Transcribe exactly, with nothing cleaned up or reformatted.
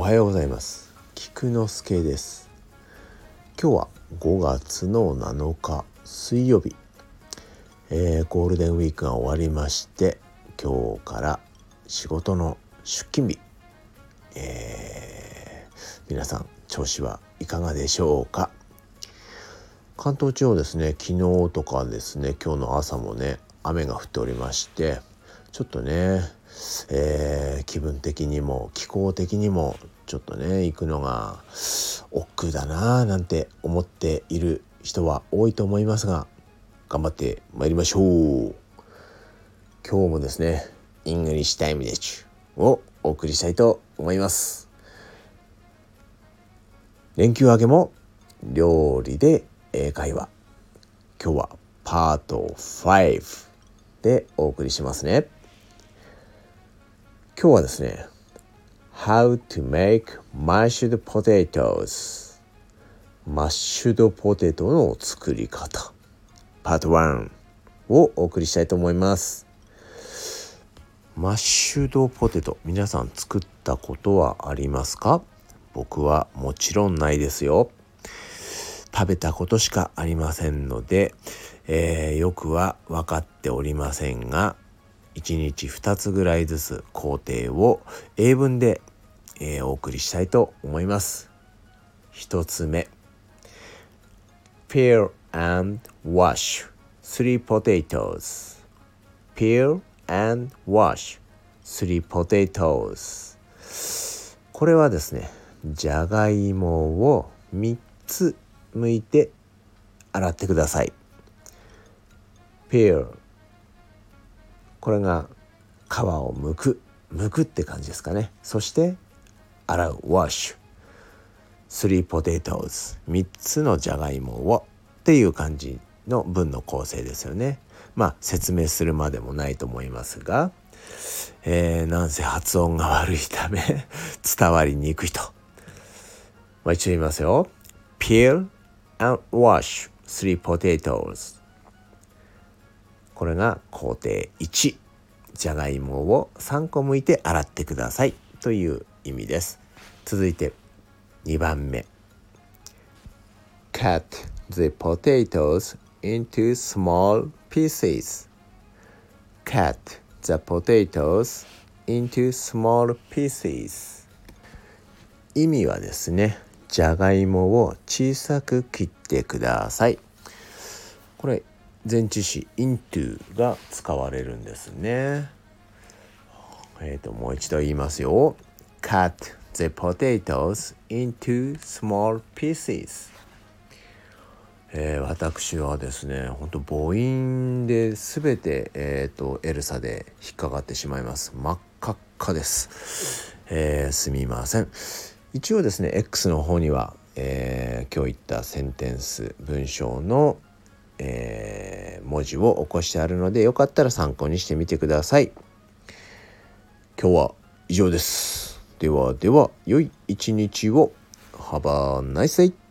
はようございます。菊之助です。今日はごがつのなのか水曜日、えー、ゴールデンウィークが終わりまして、今日から仕事の出勤日、えー、皆さん調子はいかがでしょうか。関東地方ですね、昨日とかですね、今日の朝もね雨が降っておりまして、ちょっとね、えー、気分的にも気候的にもちょっとね行くのが億劫だななんて思っている人は多いと思いますが、頑張ってまいりましょう。今日もですねイングリッシュタイムデチをお送りしたいと思います。連休明けも料理で英会話、今日はパートごでお送りしますね。今日はですね How to make mashed potatoes、 マッシュドポテトの作り方パートいちをお送りしたいと思います。マッシュドポテト、皆さん作ったことはありますか？僕はもちろんないですよ。食べたことしかありませんので、えー、よくは分かっておりませんが、いちにちふたつぐらいずつ工程を英文で、えー、お送りしたいと思います。ひとつめ、 Peel and wash three potatoes Peel and wash three potatoes。 これはですね、じゃがいもをみっつ剥いて洗ってください。 Peel、 これが皮を剥く剥くって感じですかね。そして洗う wash three potatoes、 みっつのじゃがいもをっていう感じの文の構成ですよね。まあ説明するまでもないと思いますが、えー、なんせ発音が悪いため伝わりにくいと。もう一度言いますよ。 Peel and wash three potatoes。 これが工程いち、じゃがいもをさんこ剥いて洗ってくださいという意味です。続いてにばんめ、 Cut the potatoes into small pieces Cut the potatoes into small pieces。 意味はですね、じゃがいもを小さく切ってください。これ前置詞 into が使われるんですね。えーと、もう一度言いますよ。 Cut the potatoes into small pieces。えー、私はですね、本当母音で全て、えーと、エルサで引っかかってしまいます。真っ赤っかです。えー、すみません。一応ですね X の方には、えー、今日言ったセンテンス文章の、えー、文字を起こしてあるので、よかったら参考にしてみてください。今日は以上です。ではでは良い一日を。Have a nice day。